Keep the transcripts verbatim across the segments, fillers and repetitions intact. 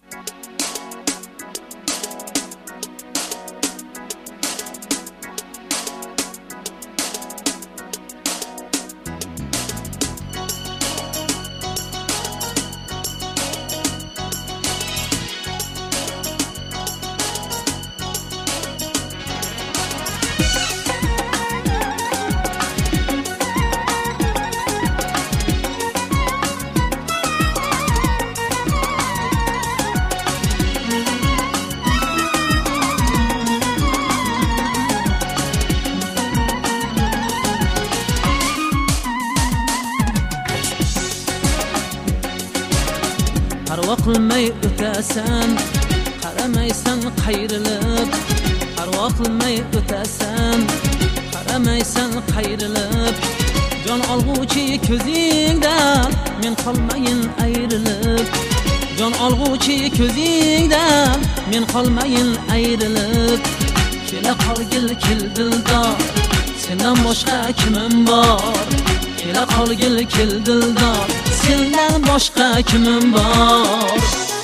Parva qilmay o'tasan, qaramaysan qayrilib. Parva qilmay o'tasan, qaramaysan qayrilib. Jon olg'uchi ko'zingdan men qolmayin ayrilib. Jon olg'uchi ko'zingdan men qolmayin ayrilib. Kela qolgil kel dildor, sendan boshqa kimim bor? Kela qolgil kel dildor, sendan boshqa kimim bor?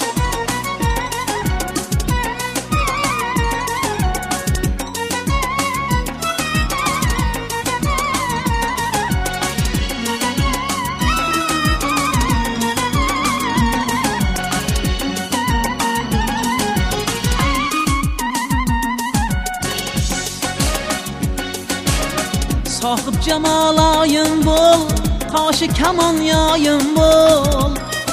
Sohib jamaloyim bol, qoshi kamon yoyim bol.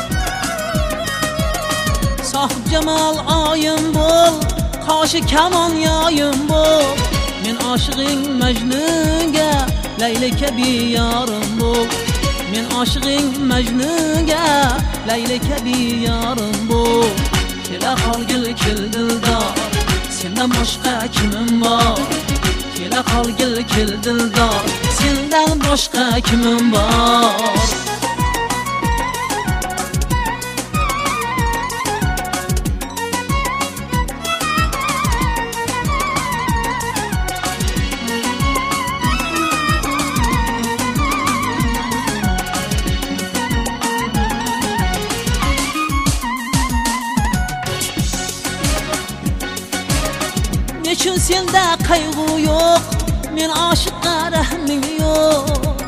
Sohib jamol oyim bol, qoshi kamon yoyim bol. Men oshiqing Majnunga, Layla kabi yorim bol. Men oshiqing Majnunga, Layla kabi yorim bol. Kela qolgil kel dildor, sendan boshqa kimim bor? Kela qolgil kel dildor, sendan boshqa kimim bor? Nechun senda qayg'u yo'q, men oshiqqa rahmim yo'q.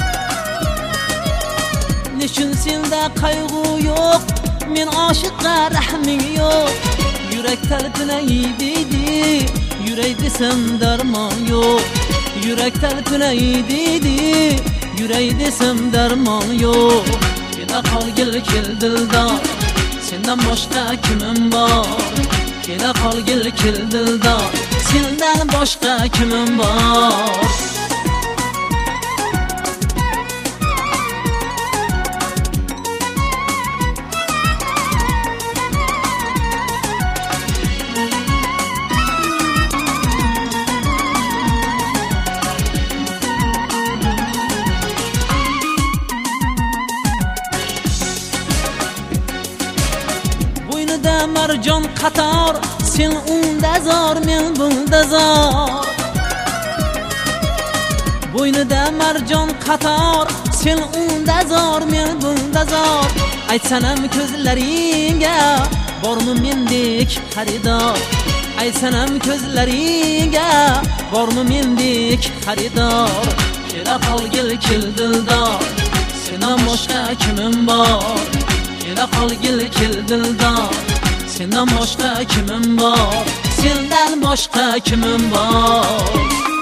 Nechun senda qayg'u yo'q, men oshiqqa rahmim yo'q. Yurak talpinaydi, yuray desam darmon yo'q. Yurak talpinaydi, yuray desam darmon yo'q. Kela qolgil kel dildor, sendan boshqa kimim bor? Kela qolgil kel dildor, sendan boshqa kimim bor? Bo'ynida marjon qator, sen unda zor, men bunda zor. Bo'ynida marjon qator, sen unda zor, men bunda zor. Aytsanam ko'zlaringga, bormi mendek xaridor? Aytsanam ko'zlaringga, bormi mendek xaridor? Kela qolgil kel dildor, sendan boshqa kimim bor? Kela qolgil kel dildor, sendan boshqa kimim bor? Sendan boshqa kimim bor?